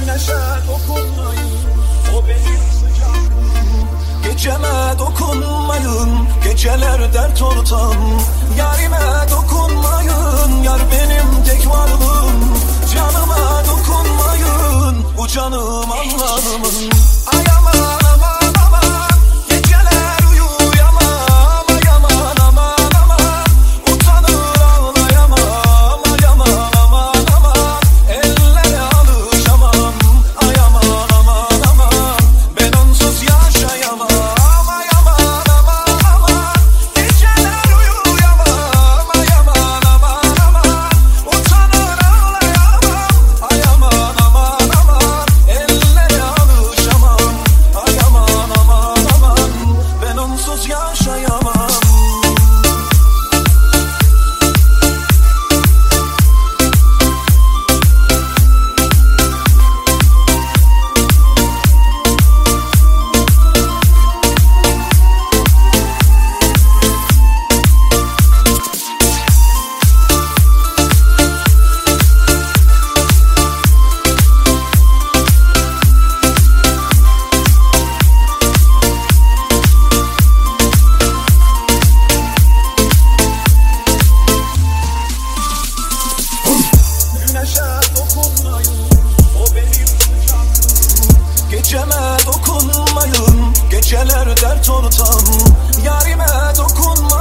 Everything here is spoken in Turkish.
Güneşe dokunmayın, o benim sıcaklığım. Geceme dokunmayın, geceler dert ortam. Yarime dokunmayın, yar benim tek varlığım. Canıma dokunmayın, bu canım Allah'ımın. Ay aman aman aman, geceler uyuyamam. Ay aman aman aman, utanır ağlayamam. Ay aman aman aman, ellere alışamam. Ay aman aman aman, ben onsuz yaşayamam. Ay aman aman aman, geceler uyuyamam. Ay aman aman aman, utanır ağlayamam. Ay aman aman aman, ellere alışamam. Ay aman aman aman, ben onsuz yaşayamam. Güneşe dokunmayın, o benim sıcaklığım. Geceme dokunmayın, geceler dert ortam. Yarime dokunmayın.